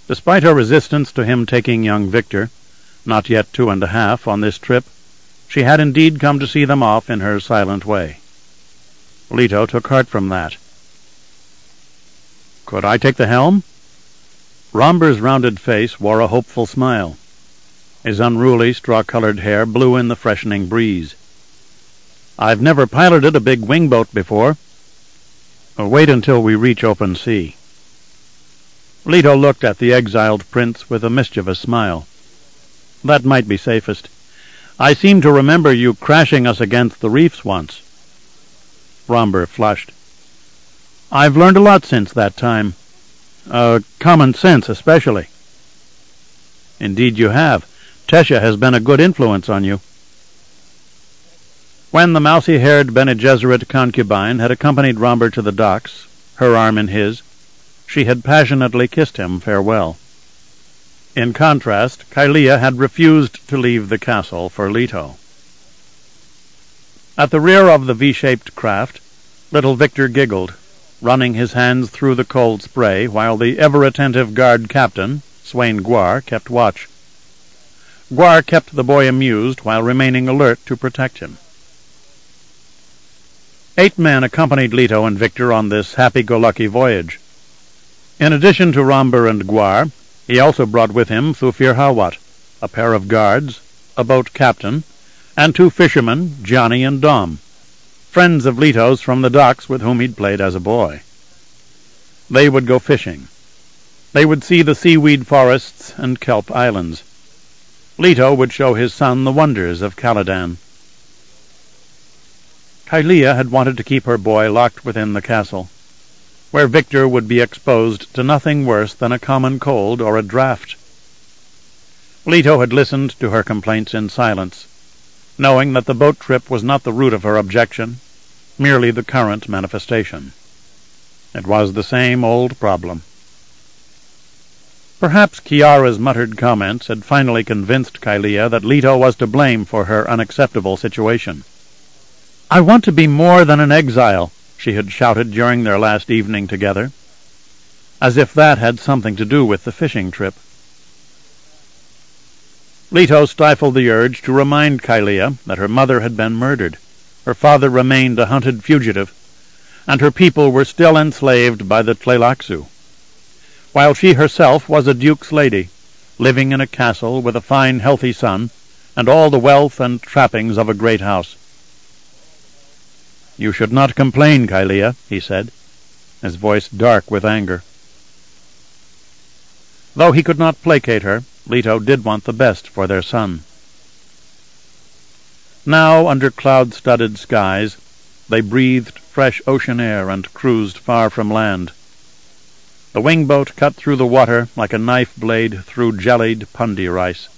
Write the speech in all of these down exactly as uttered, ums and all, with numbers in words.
Despite her resistance to him taking young Victor, not yet two and a half, on this trip, she had indeed come to see them off in her silent way. Leto took heart from that. "Could I take the helm?" Romber's rounded face wore a hopeful smile. His unruly, straw-colored hair blew in the freshening breeze. "I've never piloted a big wing-boat before." "Wait until we reach open sea." Leto looked at the exiled prince with a mischievous smile. "That might be safest. I seem to remember you crashing us against the reefs once." Romber flushed. "I've learned a lot since that time. Uh, common sense, especially." "Indeed you have. Tessia has been a good influence on you." When the mousy-haired Bene Gesserit concubine had accompanied Romber to the docks, her arm in his, she had passionately kissed him farewell. In contrast, Kalia had refused to leave the castle for Leto. At the rear of the V-shaped craft, little Victor giggled, running his hands through the cold spray, while the ever-attentive guard captain, Swain Gwar, kept watch. Gwar kept the boy amused while remaining alert to protect him. Eight men accompanied Leto and Victor on this happy-go-lucky voyage. In addition to Romber and Gwar, he also brought with him Thufir Hawat, a pair of guards, a boat captain, and two fishermen, Johnny and Dom, friends of Leto's from the docks with whom he'd played as a boy. They would go fishing. They would see the seaweed forests and kelp islands. Leto would show his son the wonders of Caladan. Kalia had wanted to keep her boy locked within the castle, where Victor would be exposed to nothing worse than a common cold or a draught. Leto had listened to her complaints in silence, knowing that the boat trip was not the root of her objection, merely the current manifestation. It was the same old problem. Perhaps Kiara's muttered comments had finally convinced Kalia that Leto was to blame for her unacceptable situation. "I want to be more than an exile," she had shouted during their last evening together, as if that had something to do with the fishing trip. Leto stifled the urge to remind Kalia that her mother had been murdered, her father remained a hunted fugitive, and her people were still enslaved by the Tleilaxu, while she herself was a duke's lady, living in a castle with a fine, healthy son, and all the wealth and trappings of a great house. "You should not complain, Kalia," he said, his voice dark with anger. Though he could not placate her, Leto did want the best for their son. Now, under cloud-studded skies, they breathed fresh ocean air and cruised far from land. The wing-boat cut through the water like a knife blade through jellied pundi rice.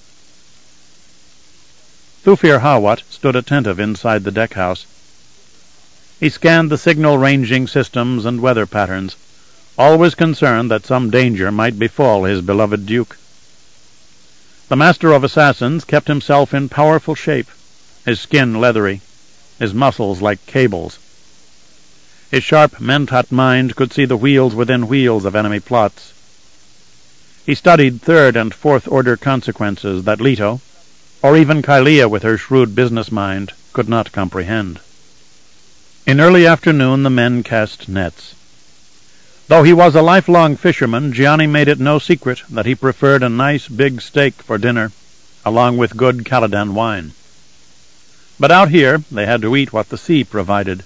Thufir Hawat stood attentive inside the deck-house. He scanned the signal-ranging systems and weather patterns, always concerned that some danger might befall his beloved duke. The master of assassins kept himself in powerful shape, his skin leathery, his muscles like cables. His sharp Mentat mind could see the wheels within wheels of enemy plots. He studied third and fourth-order consequences that Leto, or even Kalia with her shrewd business mind, could not comprehend. In early afternoon the men cast nets. Though he was a lifelong fisherman, Gianni made it no secret that he preferred a nice big steak for dinner, along with good Caladan wine. But out here they had to eat what the sea provided.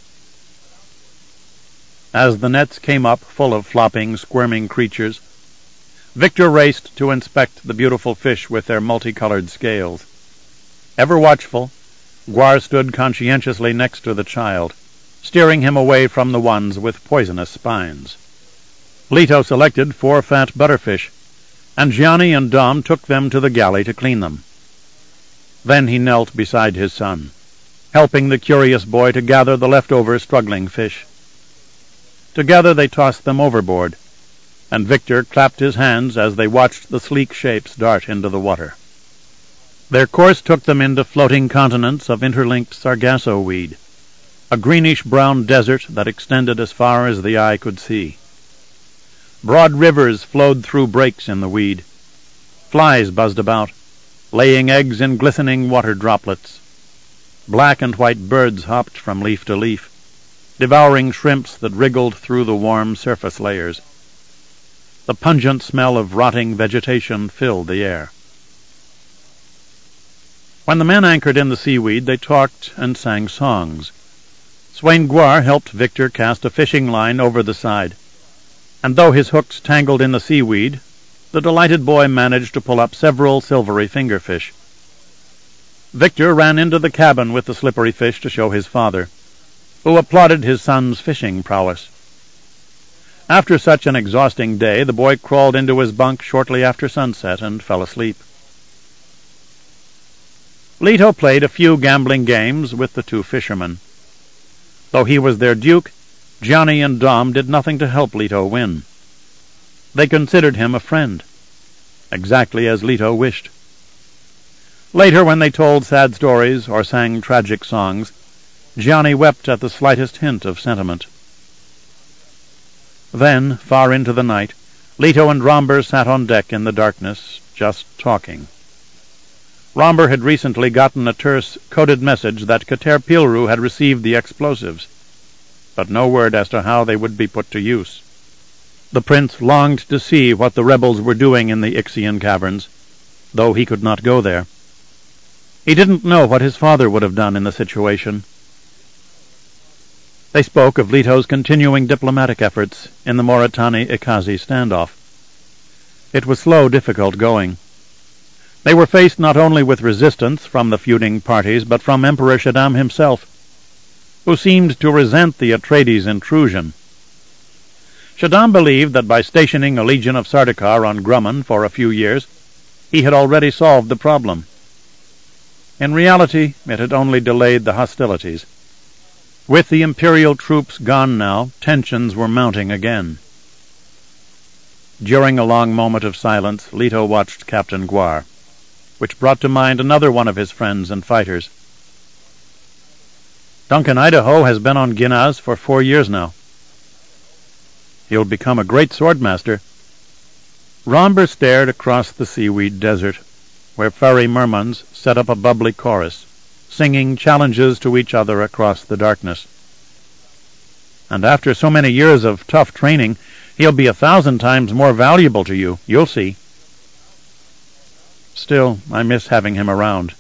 As the nets came up full of flopping, squirming creatures, Victor raced to inspect the beautiful fish with their multicolored scales. Ever watchful, Gwar stood conscientiously next to the child, steering him away from the ones with poisonous spines. Leto selected four fat butterfish, and Gianni and Dom took them to the galley to clean them. Then he knelt beside his son, helping the curious boy to gather the leftover struggling fish. Together they tossed them overboard, and Victor clapped his hands as they watched the sleek shapes dart into the water. Their course took them into floating continents of interlinked sargasso weed, a greenish-brown desert that extended as far as the eye could see. Broad rivers flowed through breaks in the weed. Flies buzzed about, laying eggs in glistening water droplets. Black and white birds hopped from leaf to leaf, devouring shrimps that wriggled through the warm surface layers. The pungent smell of rotting vegetation filled the air. When the men anchored in the seaweed, they talked and sang songs. Swain Gwar helped Victor cast a fishing line over the side, and though his hooks tangled in the seaweed, the delighted boy managed to pull up several silvery fingerfish. Victor ran into the cabin with the slippery fish to show his father, who applauded his son's fishing prowess. After such an exhausting day, the boy crawled into his bunk shortly after sunset and fell asleep. Leto played a few gambling games with the two fishermen. Though he was their duke, Johnny and Dom did nothing to help Leto win. They considered him a friend, exactly as Leto wished. Later, when they told sad stories or sang tragic songs, Johnny wept at the slightest hint of sentiment. Then, far into the night, Leto and Romber sat on deck in the darkness, just talking. Romber had recently gotten a terse, coded message that Kater Pilru had received the explosives, but no word as to how they would be put to use. The prince longed to see what the rebels were doing in the Ixian caverns, though he could not go there. He didn't know what his father would have done in the situation. They spoke of Leto's continuing diplomatic efforts in the Mauritani-Ikazi standoff. It was slow, difficult going. They were faced not only with resistance from the feuding parties, but from Emperor Shaddam himself, who seemed to resent the Atreides intrusion. Shaddam believed that by stationing a legion of Sardaukar on Grumman for a few years, he had already solved the problem. In reality, it had only delayed the hostilities. With the Imperial troops gone now, tensions were mounting again. During a long moment of silence, Leto watched Captain Gwar, which brought to mind another one of his friends and fighters. Duncan Idaho has been on Ginaz for four years now. He'll become a great swordmaster. Romber stared across the seaweed desert, where furry mermans set up a bubbly chorus, singing challenges to each other across the darkness. And after so many years of tough training, he'll be a thousand times more valuable to you, you'll see. Still, I miss having him around.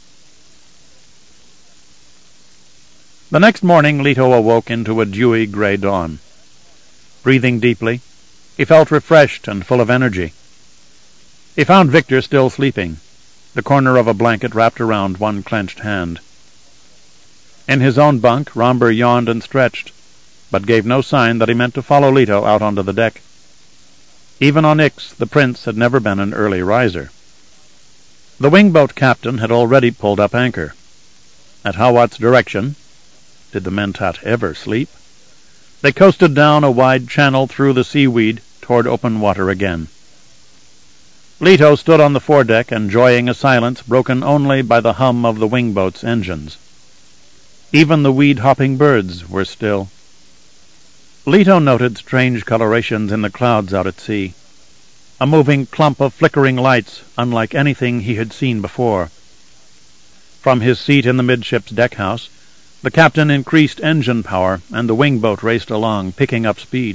The next morning, Leto awoke into a dewy gray dawn. Breathing deeply, he felt refreshed and full of energy. He found Victor still sleeping, the corner of a blanket wrapped around one clenched hand. In his own bunk, Romber yawned and stretched, but gave no sign that he meant to follow Leto out onto the deck. Even on Ix, the prince had never been an early riser. The wingboat captain had already pulled up anchor. At Hawat's direction, did the Mentat ever sleep? They coasted down a wide channel through the seaweed toward open water again. Leto stood on the foredeck, enjoying a silence broken only by the hum of the wingboat's engines. Even the weed-hopping birds were still. Leto noted strange colorations in the clouds out at sea, a moving clump of flickering lights unlike anything he had seen before. From his seat in the midship's deckhouse, the captain increased engine power, and the wingboat raced along, picking up speed.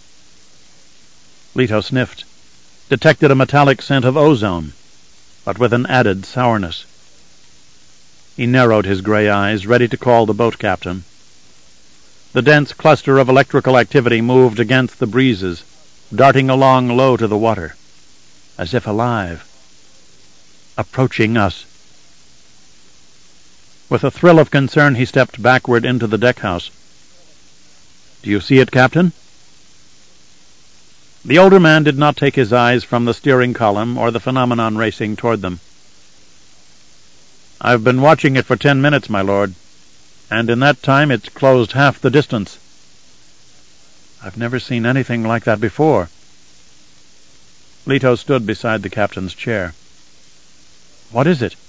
Leto sniffed, detected a metallic scent of ozone, but with an added sourness. He narrowed his gray eyes, ready to call the boat captain. The dense cluster of electrical activity moved against the breezes, darting along low to the water, as if alive, approaching us. With a thrill of concern, he stepped backward into the deckhouse. "Do you see it, Captain?" The older man did not take his eyes from the steering column or the phenomenon racing toward them. "I've been watching it for ten minutes, my lord, and in that time it's closed half the distance." "I've never seen anything like that before." Leto stood beside the captain's chair. "What is it?"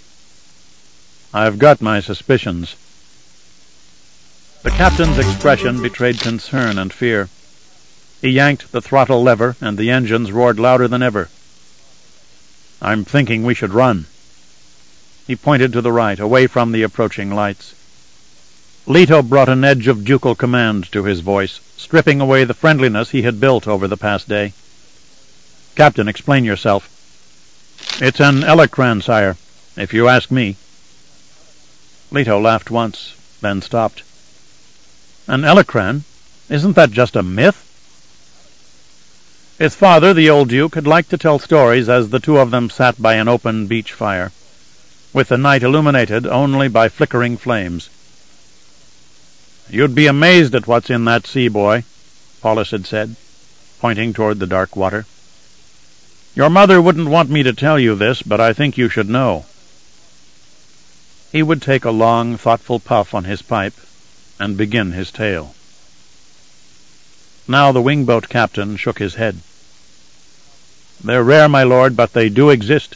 "I've got my suspicions." The captain's expression betrayed concern and fear. He yanked the throttle lever, and the engines roared louder than ever. "I'm thinking we should run." He pointed to the right, away from the approaching lights. Leto brought an edge of ducal command to his voice, stripping away the friendliness he had built over the past day. "Captain, explain yourself." "It's an Elecran, sire, if you ask me." Leto laughed once, then stopped. "An Elecran? Isn't that just a myth?" His father, the old duke, had liked to tell stories as the two of them sat by an open beach fire, with the night illuminated only by flickering flames. "You'd be amazed at what's in that sea, boy," Paulus had said, pointing toward the dark water. "Your mother wouldn't want me to tell you this, but I think you should know." He would take a long, thoughtful puff on his pipe and begin his tale. Now the wingboat captain shook his head. "They're rare, my lord, but they do exist."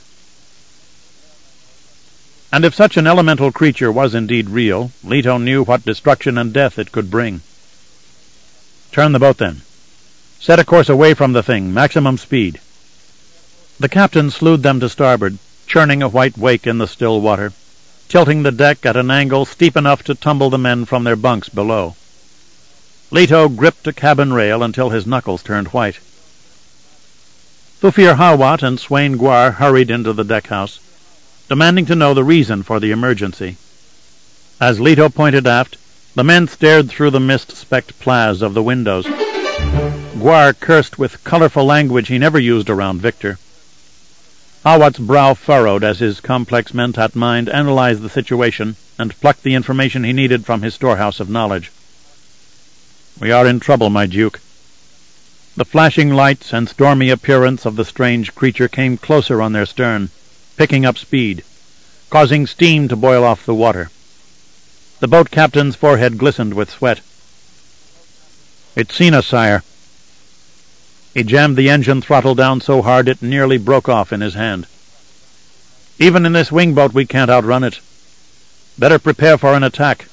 And if such an elemental creature was indeed real, Leto knew what destruction and death it could bring. "Turn the boat, then. Set a course away from the thing, maximum speed." The captain slewed them to starboard, churning a white wake in the still water, tilting the deck at an angle steep enough to tumble the men from their bunks below. Leto gripped a cabin rail until his knuckles turned white. Thufir Hawat and Swain Gwar hurried into the deckhouse, demanding to know the reason for the emergency. As Leto pointed aft, the men stared through the mist-specked plas of the windows. Gwar cursed with colorful language he never used around Victor. Hawat's brow furrowed as his complex mentat mind analyzed the situation and plucked the information he needed from his storehouse of knowledge. "We are in trouble, my duke." The flashing lights and stormy appearance of the strange creature came closer on their stern, picking up speed, causing steam to boil off the water. The boat captain's forehead glistened with sweat. "It's seen us, sire." He jammed the engine throttle down so hard it nearly broke off in his hand. "Even in this wingboat we can't outrun it. Better prepare for an attack."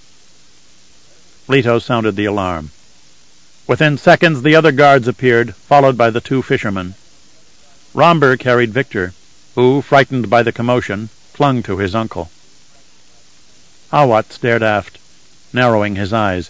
Leto sounded the alarm. Within seconds the other guards appeared, followed by the two fishermen. Romber carried Victor, who, frightened by the commotion, clung to his uncle. Hawat stared aft, narrowing his eyes.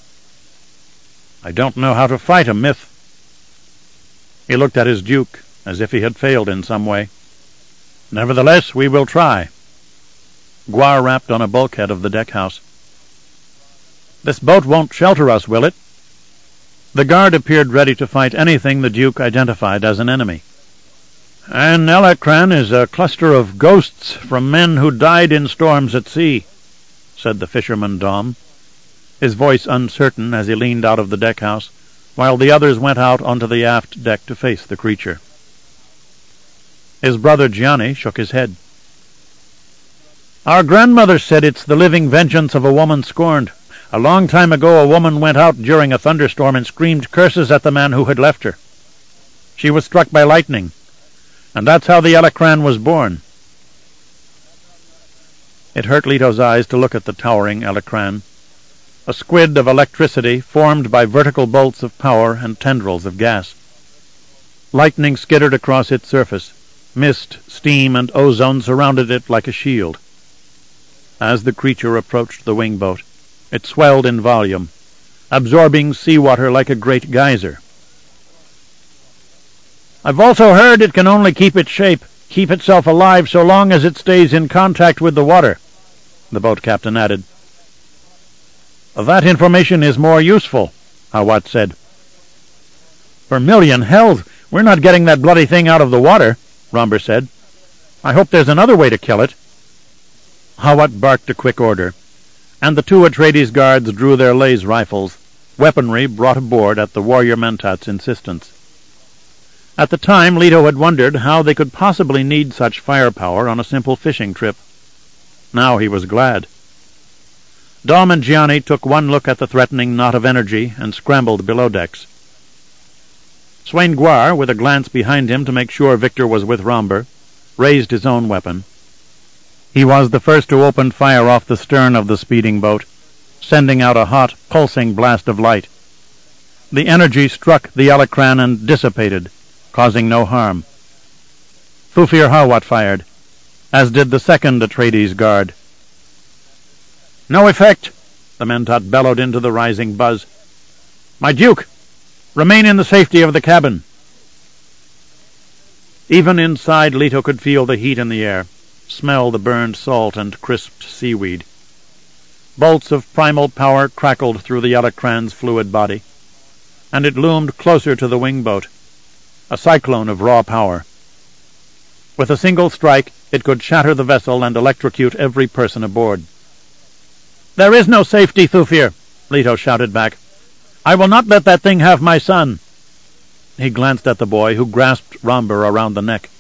"I don't know how to fight a myth." He looked at his duke, as if he had failed in some way. "Nevertheless, we will try." Gwar rapped on a bulkhead of the deckhouse. "This boat won't shelter us, will it?" The guard appeared ready to fight anything the duke identified as an enemy. "An Elecran is a cluster of ghosts from men who died in storms at sea," said the fisherman Dom, his voice uncertain as he leaned out of the deckhouse, while the others went out onto the aft deck to face the creature. His brother Gianni shook his head. "Our grandmother said it's the living vengeance of a woman scorned. A long time ago a woman went out during a thunderstorm and screamed curses at the man who had left her. She was struck by lightning, and that's how the Elecran was born." It hurt Leto's eyes to look at the towering Elecran, a squid of electricity formed by vertical bolts of power and tendrils of gas. Lightning skittered across its surface. Mist, steam, and ozone surrounded it like a shield. As the creature approached the wingboat, it swelled in volume, absorbing seawater like a great geyser. "I've also heard it can only keep its shape, keep itself alive so long as it stays in contact with the water," the boat captain added. "That information is more useful," Hawat said. "For million hells, we're not getting that bloody thing out of the water," Romber said. "I hope there's another way to kill it." Hawat barked a quick order, and the two Atreides guards drew their laser rifles, weaponry brought aboard at the warrior Mentat's insistence. At the time, Leto had wondered how they could possibly need such firepower on a simple fishing trip. Now he was glad. Dom and Gianni took one look at the threatening knot of energy and scrambled below decks. Swain Gwar, with a glance behind him to make sure Victor was with Romber, raised his own weapon. He was the first to open fire off the stern of the speeding boat, sending out a hot, pulsing blast of light. The energy struck the Alacran and dissipated, causing no harm. Thufir Hawat fired, as did the second Atreides guard. "No effect!" the Mentat bellowed into the rising buzz. "My Duke! Remain in the safety of the cabin!" Even inside, Leto could feel the heat in the air, smell the burned salt and crisped seaweed. Bolts of primal power crackled through the Alacran's fluid body, and it loomed closer to the wingboat, a cyclone of raw power. With a single strike, it could shatter the vessel and electrocute every person aboard. "There is no safety, Thufir," Leto shouted back. "I will not let that thing have my son." He glanced at the boy, who grasped Romber around the neck.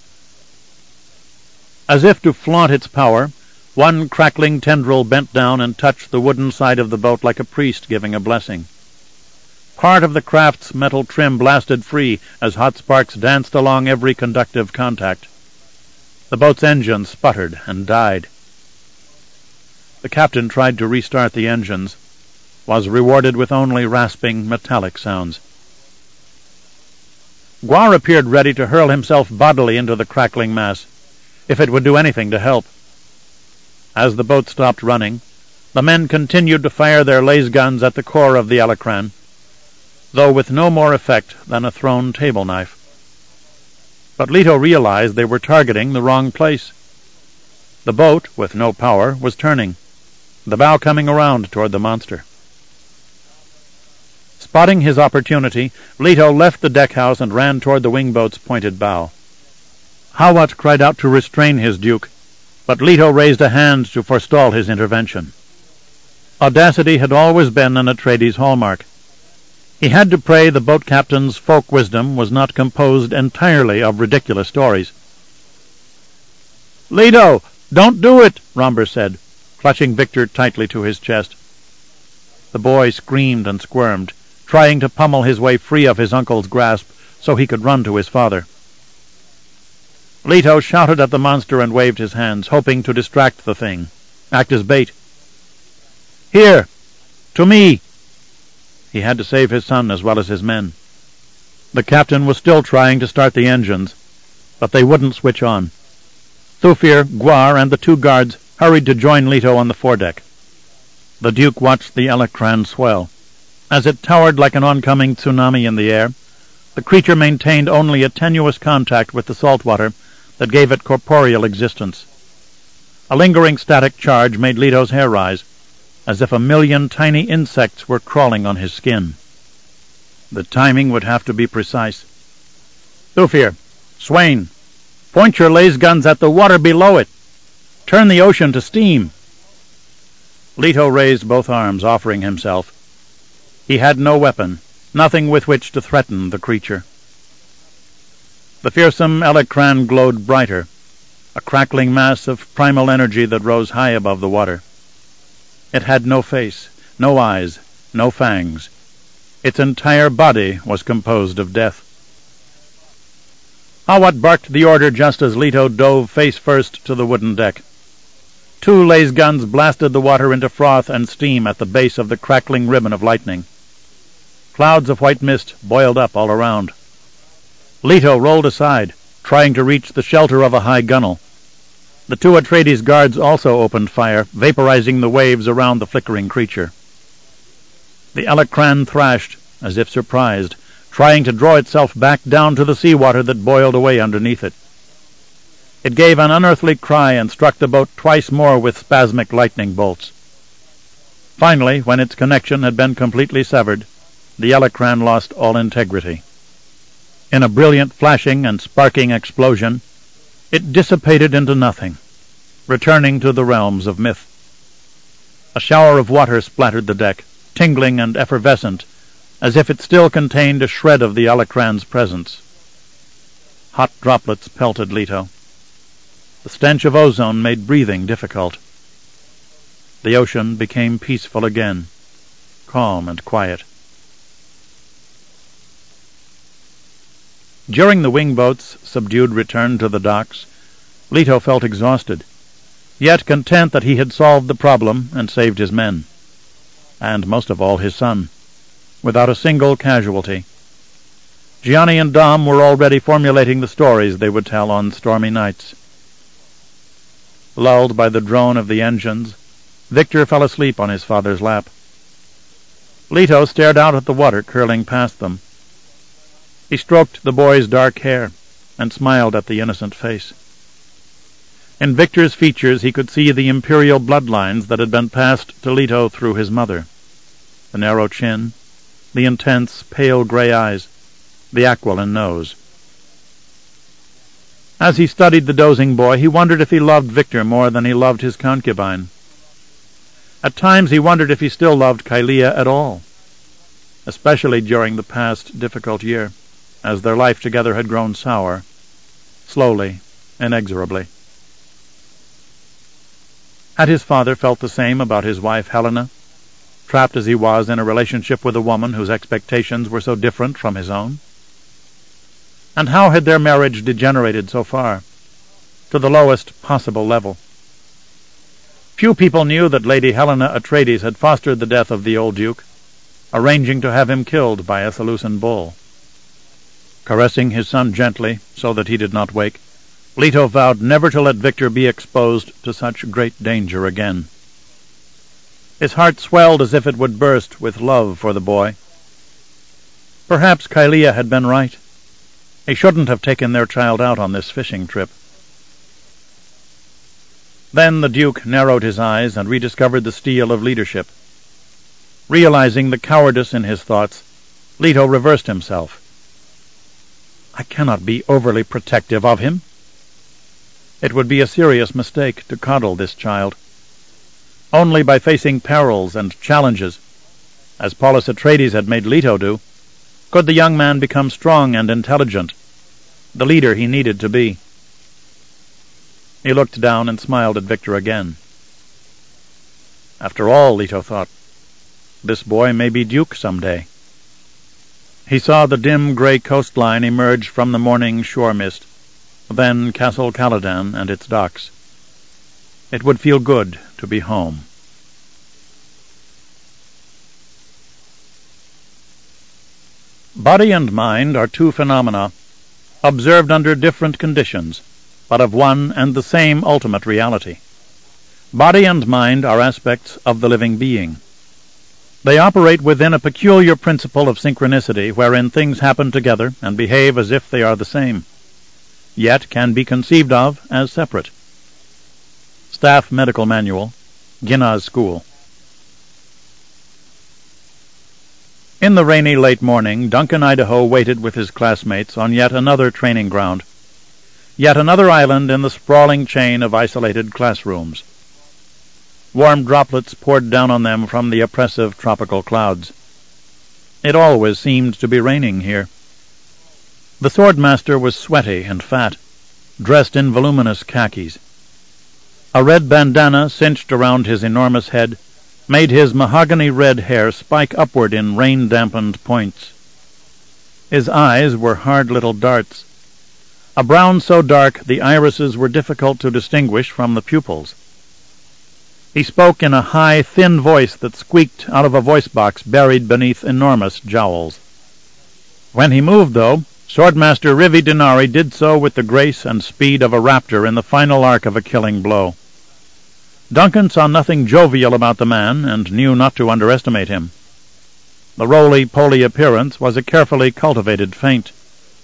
As if to flaunt its power, one crackling tendril bent down and touched the wooden side of the boat like a priest giving a blessing. Part of the craft's metal trim blasted free as hot sparks danced along every conductive contact. The boat's engine sputtered and died. The captain tried to restart the engines, was rewarded with only rasping, metallic sounds. Gwar appeared ready to hurl himself bodily into the crackling mass, if it would do anything to help. As the boat stopped running, the men continued to fire their laser guns at the core of the Alacran, though with no more effect than a thrown table knife. But Leto realized they were targeting the wrong place. The boat, with no power, was turning, the bow coming around toward the monster. Spotting his opportunity, Leto left the deckhouse and ran toward the wingboat's pointed bow. Hawat cried out to restrain his duke, but Leto raised a hand to forestall his intervention. Audacity had always been an Atreides hallmark. He had to pray the boat captain's folk wisdom was not composed entirely of ridiculous stories. "Leto, don't do it," Romber said, clutching Victor tightly to his chest. The boy screamed and squirmed, trying to pummel his way free of his uncle's grasp so he could run to his father. Leto shouted at the monster and waved his hands, hoping to distract the thing, act as bait. "Here! To me!" He had to save his son as well as his men. The captain was still trying to start the engines, but they wouldn't switch on. Thufir, Gwar, and the two guards hurried to join Leto on the foredeck. The Duke watched the Alacran swell. As it towered like an oncoming tsunami in the air, the creature maintained only a tenuous contact with the salt water that gave it corporeal existence. A lingering static charge made Leto's hair rise, as if a million tiny insects were crawling on his skin. The timing would have to be precise. "Thufir, Swain, point your laser guns at the water below it. Turn the ocean to steam." Leto raised both arms, offering himself. He had no weapon, nothing with which to threaten the creature. The fearsome Alacran glowed brighter, a crackling mass of primal energy that rose high above the water. It had no face, no eyes, no fangs. Its entire body was composed of death. Hawat barked the order just as Leto dove face first to the wooden deck. Two laser guns blasted the water into froth and steam at the base of the crackling ribbon of lightning. Clouds of white mist boiled up all around. Leto rolled aside, trying to reach the shelter of a high gunwale. The two Atreides guards also opened fire, vaporizing the waves around the flickering creature. The Alacran thrashed, as if surprised, trying to draw itself back down to the seawater that boiled away underneath it. It gave an unearthly cry and struck the boat twice more with spasmic lightning bolts. Finally, when its connection had been completely severed, the Alacran lost all integrity. In a brilliant flashing and sparking explosion, it dissipated into nothing, returning to the realms of myth. A shower of water splattered the deck, tingling and effervescent, as if it still contained a shred of the Alacran's presence. Hot droplets pelted Leto. The stench of ozone made breathing difficult. The ocean became peaceful again, calm and quiet. During the wingboat's subdued return to the docks, Leto felt exhausted, yet content that he had solved the problem and saved his men, and most of all his son. without a single casualty. Gianni and Dom were already formulating the stories they would tell on stormy nights. Lulled by the drone of the engines, Victor fell asleep on his father's lap. Lito stared out at the water curling past them. He stroked the boy's dark hair and smiled at the innocent face. In Victor's features he could see the imperial bloodlines that had been passed to Lito through his mother. The narrow chin, the intense, pale gray eyes, the aquiline nose. As he studied the dozing boy, he wondered if he loved Victor more than he loved his concubine. At times he wondered if he still loved Kalia at all, especially during the past difficult year, as their life together had grown sour, slowly, inexorably. Had his father felt the same about his wife Helena, trapped as he was in a relationship with a woman whose expectations were so different from his own? And how had their marriage degenerated so far, to the lowest possible level? Few people knew that Lady Helena Atreides had fostered the death of the old duke, arranging to have him killed by a Seleucid bull. Caressing his son gently, so that he did not wake, Leto vowed never to let Victor be exposed to such great danger again. His heart swelled as if it would burst with love for the boy. Perhaps Kalia had been right. He shouldn't have taken their child out on this fishing trip. Then the Duke narrowed his eyes and rediscovered the steel of leadership. Realizing the cowardice in his thoughts, Leto reversed himself. I cannot be overly protective of him. It would be a serious mistake to coddle this child. Only by facing perils and challenges, as Paulus Atreides had made Leto do, could the young man become strong and intelligent, the leader he needed to be. He looked down and smiled at Victor again. After all, Leto thought, this boy may be Duke someday. He saw the dim gray coastline emerge from the morning shore mist, then Castle Caladan and its docks. It would feel good to be home. Body and mind are two phenomena, observed under different conditions, but of one and the same ultimate reality. Body and mind are aspects of the living being. They operate within a peculiar principle of synchronicity wherein things happen together and behave as if they are the same, yet can be conceived of as separate. Staff Medical Manual, Ginna's School. In the rainy late morning, Duncan Idaho waited with his classmates on yet another training ground, yet another island in the sprawling chain of isolated classrooms. Warm droplets poured down on them from the oppressive tropical clouds. It always seemed to be raining here. The swordmaster was sweaty and fat, dressed in voluminous khakis. A red bandana cinched around his enormous head made his mahogany-red hair spike upward in rain-dampened points. His eyes were hard little darts, a brown so dark the irises were difficult to distinguish from the pupils. He spoke in a high, thin voice that squeaked out of a voice-box buried beneath enormous jowls. When he moved, though, Swordmaster Rivi Denari did so with the grace and speed of a raptor in the final arc of a killing blow. Duncan saw nothing jovial about the man, and knew not to underestimate him. The roly-poly appearance was a carefully cultivated feint.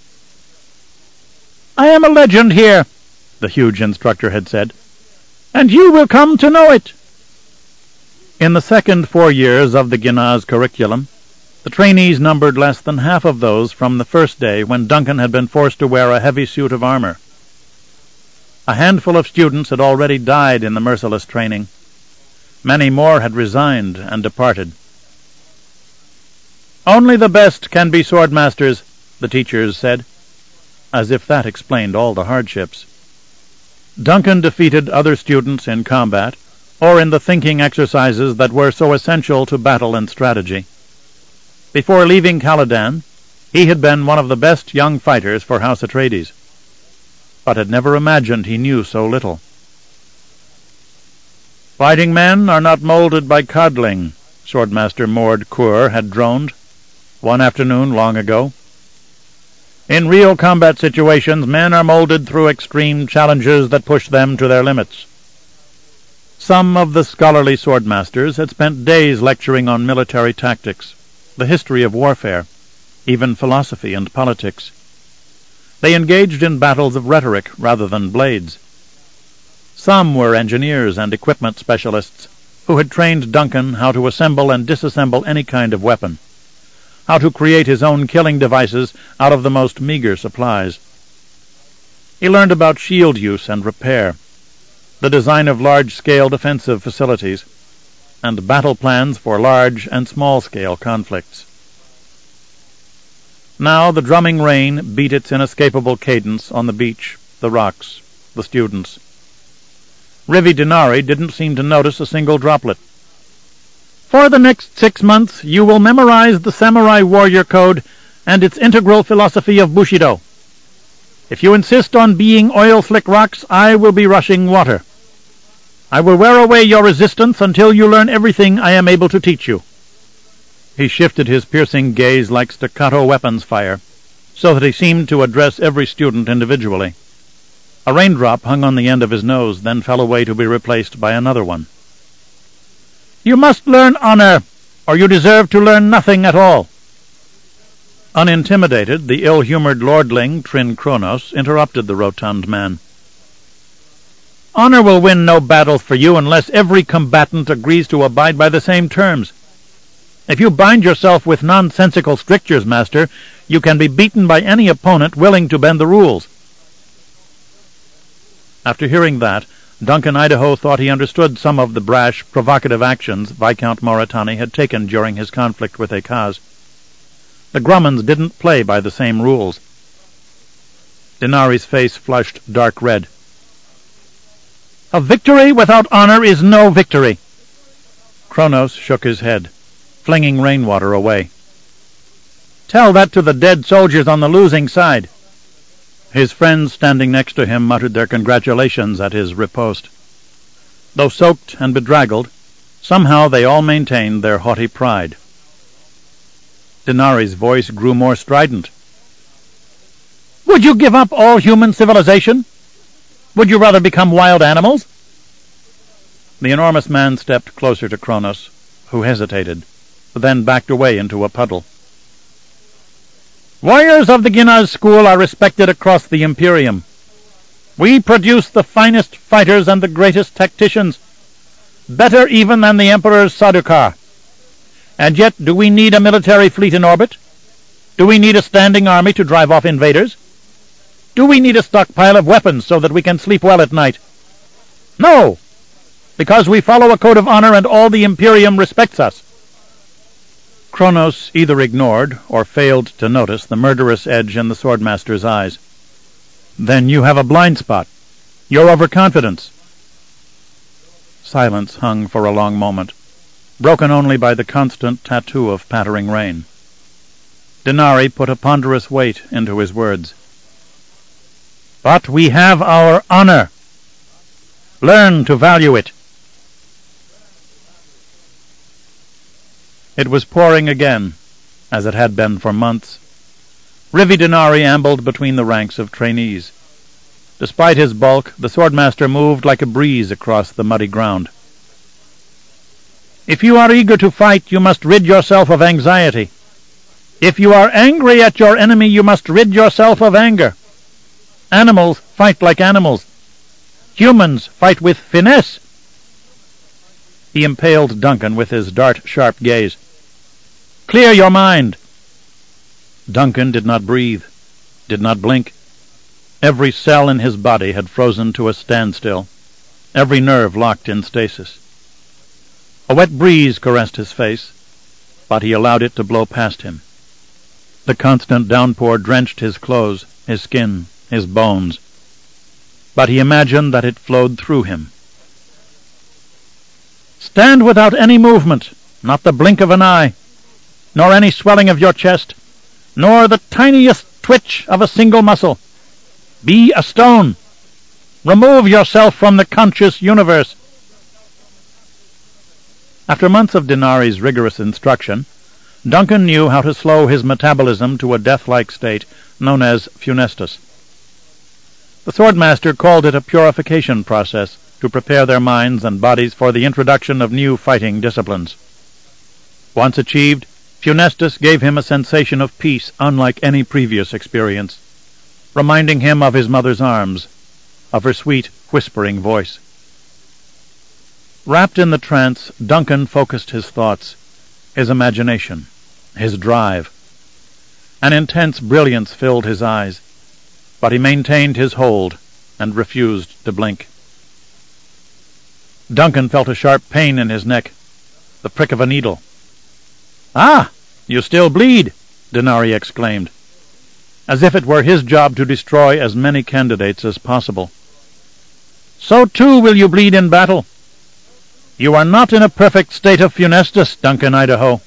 "I am a legend here," the huge instructor had said, "and you will come to know it." In the second four years of the Ginna's curriculum, the trainees numbered less than half of those from the first day when Duncan had been forced to wear a heavy suit of armor. A handful of students had already died in the merciless training. Many more had resigned and departed. "Only the best can be swordmasters," the teachers said, as if that explained all the hardships. Duncan defeated other students in combat, or in the thinking exercises that were so essential to battle and strategy. Before leaving Caladan, he had been one of the best young fighters for House Atreides, but had never imagined he knew so little. "Fighting men are not molded by coddling," Swordmaster Mord Kur had droned. one afternoon long ago. In real combat situations, men are molded through extreme challenges that push them to their limits. Some of the scholarly swordmasters had spent days lecturing on military tactics, the history of warfare, even philosophy and politics. They engaged in battles of rhetoric rather than blades. Some were engineers and equipment specialists who had trained Duncan how to assemble and disassemble any kind of weapon, how to create his own killing devices out of the most meager supplies. He learned about shield use and repair, the design of large-scale defensive facilities, and battle plans for large and small-scale conflicts. Now the drumming rain beat its inescapable cadence on the beach, the rocks, the students. Rivi Denari didn't seem to notice a single droplet. For the next six months you will memorize the samurai warrior code and its integral philosophy of Bushido. If you insist on being oil-slick rocks, I will be rushing water. I will wear away your resistance until you learn everything I am able to teach you. He shifted his piercing gaze like staccato weapons fire, so that he seemed to address every student individually. A raindrop hung on the end of his nose, then fell away to be replaced by another one. You must learn honor, or you deserve to learn nothing at all. Unintimidated, the ill-humored lordling, Trin Kronos, interrupted the rotund man. Honor will win no battle for you unless every combatant agrees to abide by the same terms. If you bind yourself with nonsensical strictures, master, you can be beaten by any opponent willing to bend the rules. After hearing that, Duncan Idaho thought he understood some of the brash, provocative actions Viscount Moritani had taken during his conflict with Ekaz. The Grummans didn't play by the same rules. Denari's face flushed dark red. A victory without honor is no victory. Kronos shook his head, flinging rainwater away. Tell that to the dead soldiers on the losing side. His friends standing next to him muttered their congratulations at his riposte. Though soaked and bedraggled, somehow they all maintained their haughty pride. Denari's voice grew more strident. Would you give up all human civilization? Would you rather become wild animals? The enormous man stepped closer to Kronos, who hesitated, then backed away into a puddle. Warriors of the Ginaz school are respected across the Imperium. We produce the finest fighters and the greatest tacticians, better even than the Emperor's Sardaukar. And yet, do we need a military fleet in orbit? Do we need a standing army to drive off invaders? Do we need a stockpile of weapons so that we can sleep well at night? No, because we follow a code of honor and all the Imperium respects us. Kronos either ignored or failed to notice the murderous edge in the swordmaster's eyes. Then you have a blind spot. Your overconfidence. Silence hung for a long moment, broken only by the constant tattoo of pattering rain. Denari put a ponderous weight into his words. But we have our honor. Learn to value it. It was pouring again, as it had been for months. Rivi Denari ambled between the ranks of trainees. Despite his bulk, the swordmaster moved like a breeze across the muddy ground. If you are eager to fight, you must rid yourself of anxiety. If you are angry at your enemy, you must rid yourself of anger. Animals fight like animals. Humans fight with finesse. He impaled Duncan with his dart-sharp gaze. Clear your mind. Duncan did not breathe, did not blink. Every cell in his body had frozen to a standstill, every nerve locked in stasis. A wet breeze caressed his face, but he allowed it to blow past him. The constant downpour drenched his clothes, his skin, his bones, but he imagined that it flowed through him. Stand without any movement, not the blink of an eye, nor any swelling of your chest, nor the tiniest twitch of a single muscle. Be a stone. Remove yourself from the conscious universe. After months of Denari's rigorous instruction, Duncan knew how to slow his metabolism to a death-like state known as funestus. The Swordmaster called it a purification process to prepare their minds and bodies for the introduction of new fighting disciplines. Once achieved, funestus gave him a sensation of peace unlike any previous experience, reminding him of his mother's arms, of her sweet, whispering voice. Wrapped in the trance, Duncan focused his thoughts, his imagination, his drive. An intense brilliance filled his eyes, but he maintained his hold and refused to blink. Duncan felt a sharp pain in his neck, the prick of a needle. "Ah, you still bleed," Denari exclaimed, as if it were his job to destroy as many candidates as possible. "So too will you bleed in battle. You are not in a perfect state of funestus, Duncan Idaho."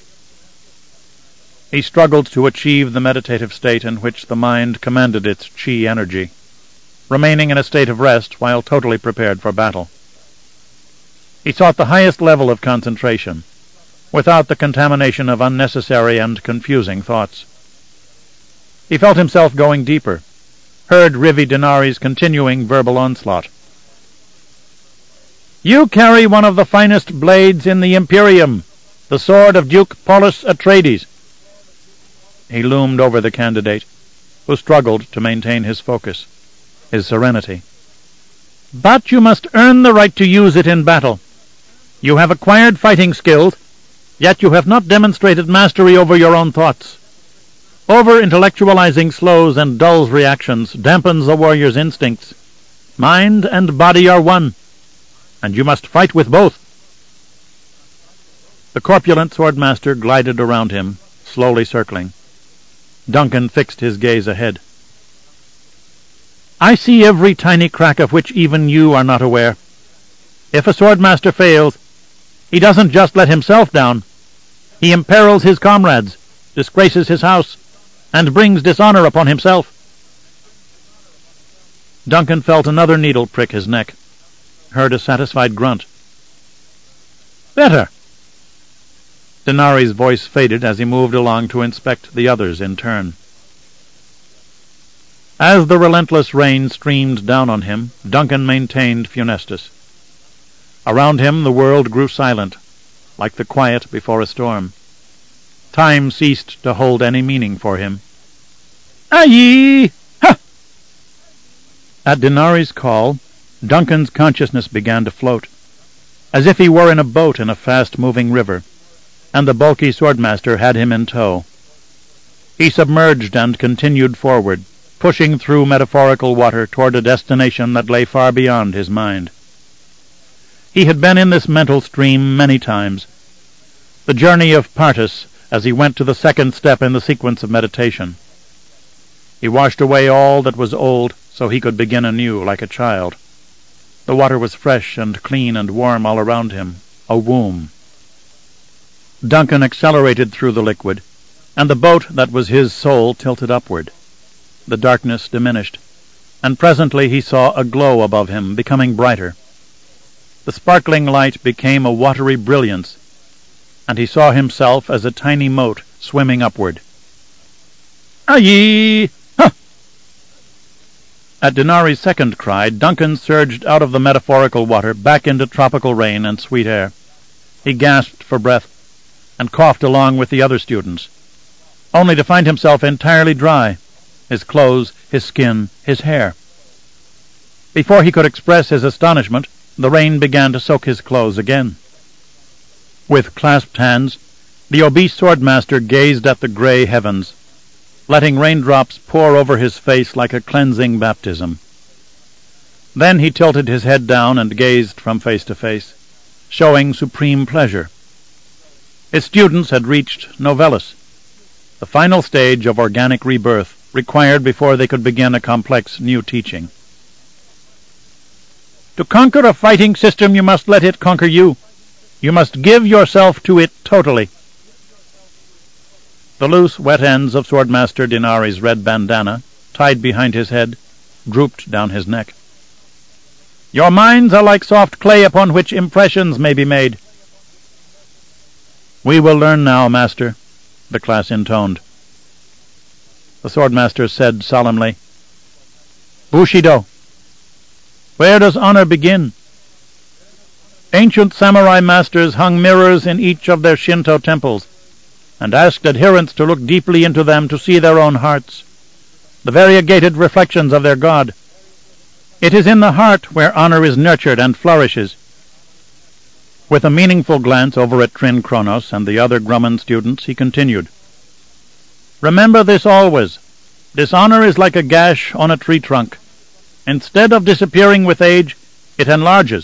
He struggled to achieve the meditative state in which the mind commanded its chi energy, remaining in a state of rest while totally prepared for battle. He sought the highest level of concentration, without the contamination of unnecessary and confusing thoughts. He felt himself going deeper, heard Rivi Denari's continuing verbal onslaught. "You carry one of the finest blades in the Imperium, the sword of Duke Paulus Atreides." He loomed over the candidate, who struggled to maintain his focus, his serenity. "But you must earn the right to use it in battle. You have acquired fighting skills, yet you have not demonstrated mastery over your own thoughts. Over-intellectualizing slows and dulls reactions, dampens a warrior's instincts. Mind and body are one, and you must fight with both." The corpulent Swordmaster glided around him, slowly circling. Duncan fixed his gaze ahead. "I see every tiny crack of which even you are not aware. If a Swordmaster fails, he doesn't just let himself down. He imperils his comrades, disgraces his house, and brings dishonor upon himself." Duncan felt another needle prick his neck, heard a satisfied grunt. "Better." Denari's voice faded as he moved along to inspect the others in turn. As the relentless rain streamed down on him, Duncan maintained funestus. Around him the world grew silent, like the quiet before a storm. Time ceased to hold any meaning for him. "Aye! Ha!" At Denari's call, Duncan's consciousness began to float, as if he were in a boat in a fast-moving river, and the bulky Swordmaster had him in tow. He submerged and continued forward, pushing through metaphorical water toward a destination that lay far beyond his mind. He had been in this mental stream many times. The journey of Partus, as he went to the second step in the sequence of meditation. He washed away all that was old so he could begin anew like a child. The water was fresh and clean and warm all around him, a womb. Duncan accelerated through the liquid, and the boat that was his soul tilted upward. The darkness diminished, and presently he saw a glow above him, becoming brighter. The sparkling light became a watery brilliance, and he saw himself as a tiny mote swimming upward. "Aye! Ha!" At Denari's second cry, Duncan surged out of the metaphorical water back into tropical rain and sweet air. He gasped for breath, and coughed along with the other students, only to find himself entirely dry, his clothes, his skin, his hair. Before he could express his astonishment, the rain began to soak his clothes again. With clasped hands, the obese Swordmaster gazed at the gray heavens, letting raindrops pour over his face like a cleansing baptism. Then he tilted his head down and gazed from face to face, showing supreme pleasure. His students had reached Novellus, the final stage of organic rebirth required before they could begin a complex new teaching. To conquer a fighting system, you must let it conquer you. You must give yourself to it totally. The loose, wet ends of Swordmaster Denari's red bandana, tied behind his head, drooped down his neck. Your minds are like soft clay upon which impressions may be made. We will learn now, Master, the class intoned. The swordmaster said solemnly, "Bushido. Where does honor begin? Ancient samurai masters hung mirrors in each of their Shinto temples and asked adherents to look deeply into them to see their own hearts, the variegated reflections of their god. It is in the heart where honor is nurtured and flourishes." With a meaningful glance over at Trin Kronos and the other Grumman students, he continued, "Remember this always. Dishonor is like a gash on a tree trunk. Instead of disappearing with age, it enlarges."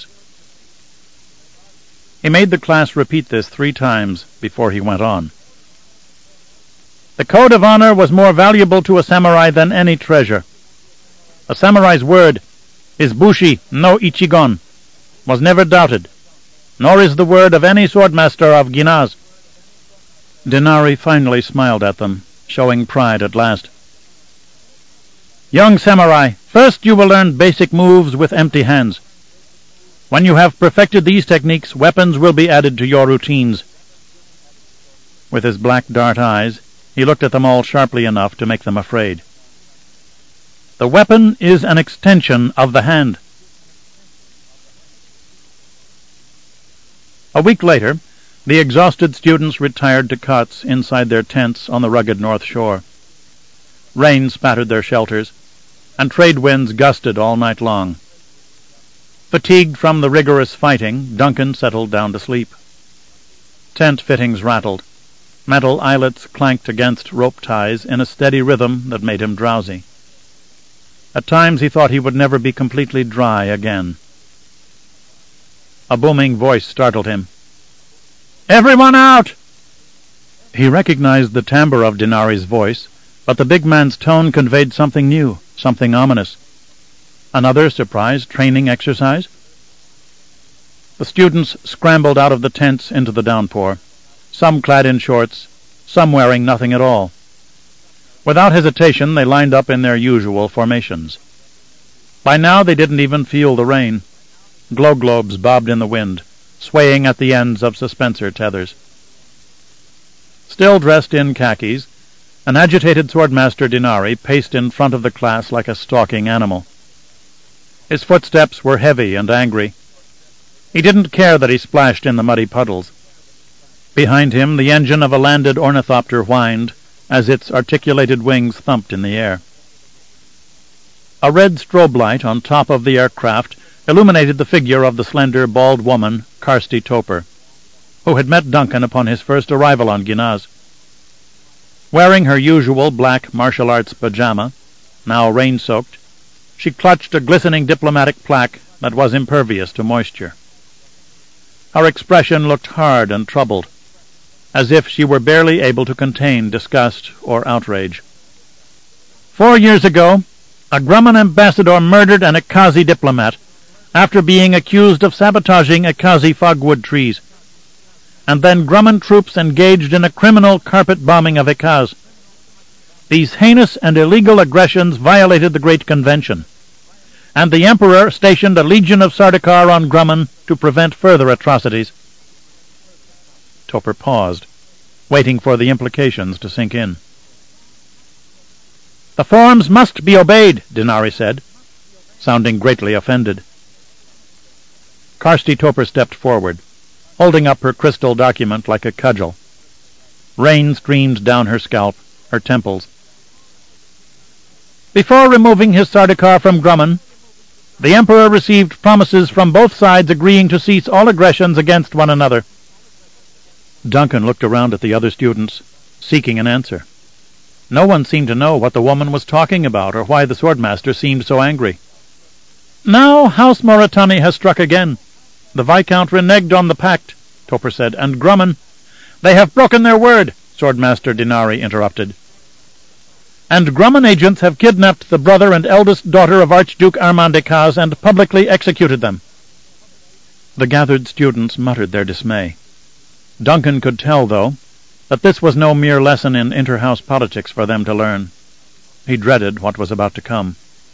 He made the class repeat this three times before he went on. "The code of honor was more valuable to a samurai than any treasure. A samurai's word, his bushi no ichigon, was never doubted, nor is the word of any swordmaster of Ginaz." Denari finally smiled at them, showing pride at last. "Young samurai, first you will learn basic moves with empty hands. When you have perfected these techniques, weapons will be added to your routines." With his black dart eyes, he looked at them all sharply enough to make them afraid. "The weapon is an extension of the hand." A week later, the exhausted students retired to cots inside their tents on the rugged north shore. Rain spattered their shelters, and trade winds gusted all night long. Fatigued from the rigorous fighting, Duncan settled down to sleep. Tent fittings rattled. Metal eyelets clanked against rope ties in a steady rhythm that made him drowsy. At times he thought he would never be completely dry again. A booming voice startled him. "Everyone out!" He recognized the timbre of Denari's voice, but the big man's tone conveyed something new, something ominous. Another surprise training exercise? The students scrambled out of the tents into the downpour, some clad in shorts, some wearing nothing at all. Without hesitation, they lined up in their usual formations. By now they didn't even feel the rain. Glow globes bobbed in the wind, swaying at the ends of suspensor tethers. Still dressed in khakis, an agitated swordmaster Denari paced in front of the class like a stalking animal. His footsteps were heavy and angry. He didn't care that he splashed in the muddy puddles. Behind him, the engine of a landed ornithopter whined as its articulated wings thumped in the air. A red strobe light on top of the aircraft illuminated the figure of the slender, bald woman, Kirsty Topper, who had met Duncan upon his first arrival on Ginaz. Wearing her usual black martial arts pajama, now rain-soaked, she clutched a glistening diplomatic plaque that was impervious to moisture. Her expression looked hard and troubled, as if she were barely able to contain disgust or outrage. Four years ago, a Grumman ambassador murdered an Akazi diplomat after being accused of sabotaging Akazi fogwood trees, and then Grumman troops engaged in a criminal carpet bombing of Akaz. These heinous and illegal aggressions violated the Great Convention, and the Emperor stationed a legion of Sardaukar on Grumman to prevent further atrocities. Topper paused, waiting for the implications to sink in. "The forms must be obeyed," Denari said, sounding greatly offended. Kirsty Topper stepped forward, holding up her crystal document like a cudgel. Rain streamed down her scalp, her temples. "Before removing his Sardaukar from Grumman, the Emperor received promises from both sides agreeing to cease all aggressions against one another." Duncan looked around at the other students, seeking an answer. No one seemed to know what the woman was talking about or why the swordmaster seemed so angry. "Now House Moritani has struck again. The Viscount reneged on the pact," Topper said, "and Grumman—" "They have broken their word," Swordmaster Denari interrupted. "And Grumman agents have kidnapped the brother and eldest daughter of Archduke Armand Akaz and publicly executed them." The gathered students muttered their dismay. Duncan could tell, though, that this was no mere lesson in inter-house politics for them to learn. He dreaded what was about to come.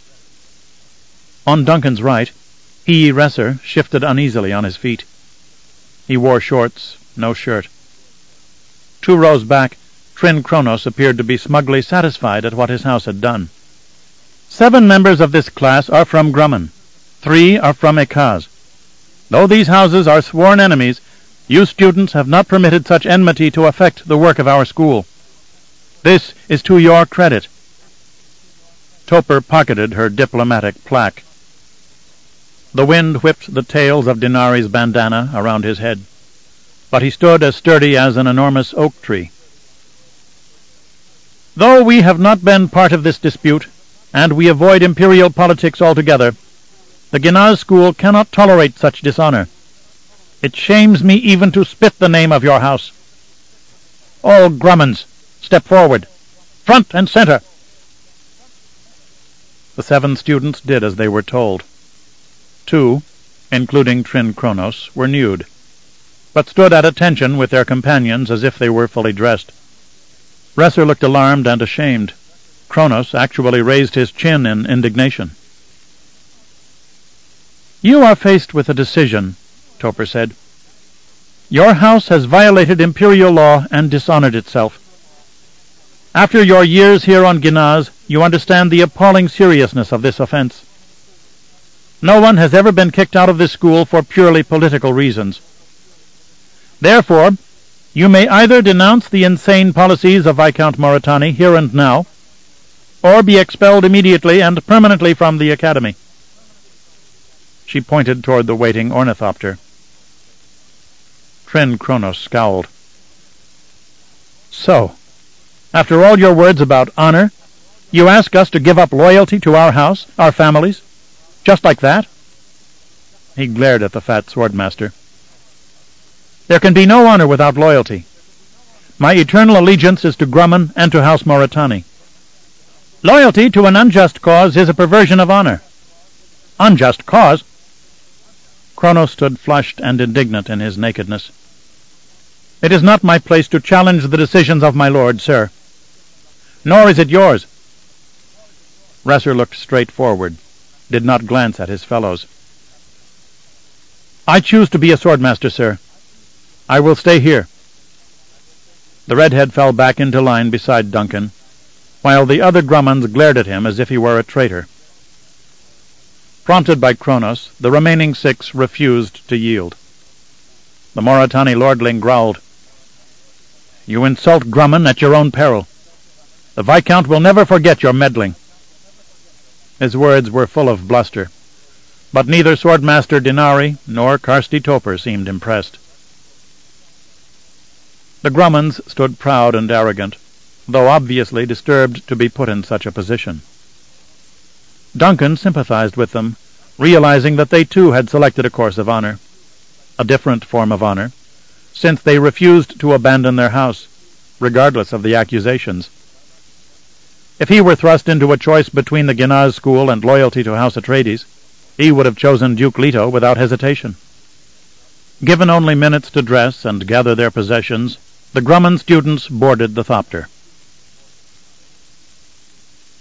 On Duncan's right, Hii Resser shifted uneasily on his feet. He wore shorts, no shirt. Two rows back, Trin Kronos appeared to be smugly satisfied at what his house had done. Seven members of this class are from Grumman. Three are from Ekaz. Though these houses are sworn enemies, you students have not permitted such enmity to affect the work of our school. This is to your credit. Topper pocketed her diplomatic plaque. The wind whipped the tails of Dinari's bandana around his head, but he stood as sturdy as an enormous oak tree. Though we have not been part of this dispute, and we avoid imperial politics altogether, the Ginaz school cannot tolerate such dishonor. It shames me even to spit the name of your house. All Grummans, step forward. Front and center. The seven students did as they were told. Two, including Trin Kronos, were nude, but stood at attention with their companions as if they were fully dressed. Resser looked alarmed and ashamed. Kronos actually raised his chin in indignation. You are faced with a decision, Topper said. Your house has violated imperial law and dishonored itself. After your years here on Ginaz, you understand the appalling seriousness of this offense. No one has ever been kicked out of this school for purely political reasons. Therefore, you may either denounce the insane policies of Viscount Moritani here and now, or be expelled immediately and permanently from the academy. She pointed toward the waiting ornithopter. Trin Kronos scowled. So, after all your words about honor, you ask us to give up loyalty to our house, our families, just like that? He glared at the fat swordmaster. There can be no honor without loyalty. My eternal allegiance is to Grumman and to House Moritani. Loyalty to an unjust cause is a perversion of honor. Unjust cause? Kronos stood flushed and indignant in his nakedness. It is not my place to challenge the decisions of my lord, sir. Nor is it yours. Resser looked straight forward, did not glance at his fellows. I choose to be a swordmaster, sir. I will stay here. The redhead fell back into line beside Duncan, while the other Grummans glared at him as if he were a traitor. Prompted by Kronos, the remaining six refused to yield. The Moritani lordling growled, You insult Grumman at your own peril. The Viscount will never forget your meddling. His words were full of bluster, but neither Swordmaster Dinari nor Karsti Topper seemed impressed. The Grummans stood proud and arrogant, though obviously disturbed to be put in such a position. Duncan sympathized with them, realizing that they too had selected a course of honor, a different form of honor, since they refused to abandon their house, regardless of the accusations. If he were thrust into a choice between the Ginaz school and loyalty to House Atreides, he would have chosen Duke Leto without hesitation. Given only minutes to dress and gather their possessions, the Grumman students boarded the thopter.